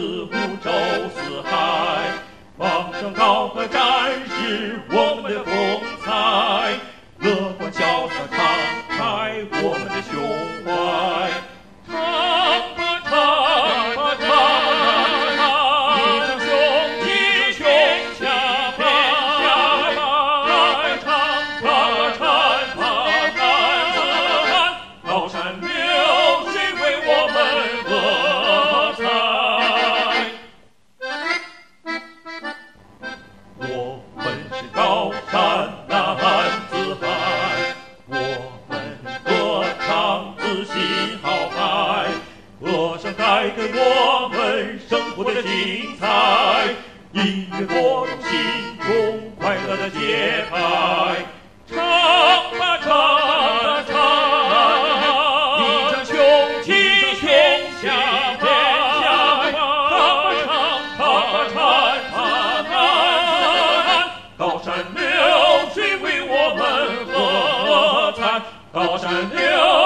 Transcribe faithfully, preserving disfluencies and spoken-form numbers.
四湖周四海，放声高歌展示我们的风采，乐观潇洒敞开我们的胸怀。唱吧唱吧唱吧，一场雄鸡全下天下白，唱吧唱吧男子汉，高山流水为我们喝彩。我们是高山男子汉，我们歌唱自信豪迈，歌声带给我们生活的精彩，音乐拨动心中快乐的节拍。唱吧唱吧唱吧，一场雄鸡全下天下白，唱吧唱吧唱吧，高山流水为我们喝彩，高山流